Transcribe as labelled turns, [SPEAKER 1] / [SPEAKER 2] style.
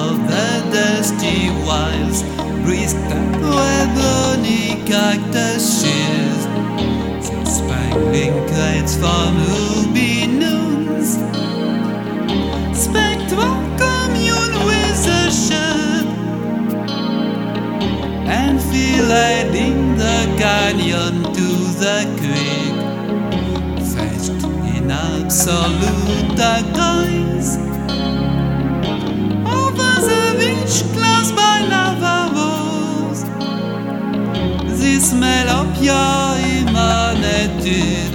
[SPEAKER 1] of the dusty wilds, breathed where burning cactus shears, the spangling kites from ruby noons, spectral commune with the ship, and feel lighting the canyon to the creek, fetched in absolute darkness, over the beach close by Navajos. The smell of your humanity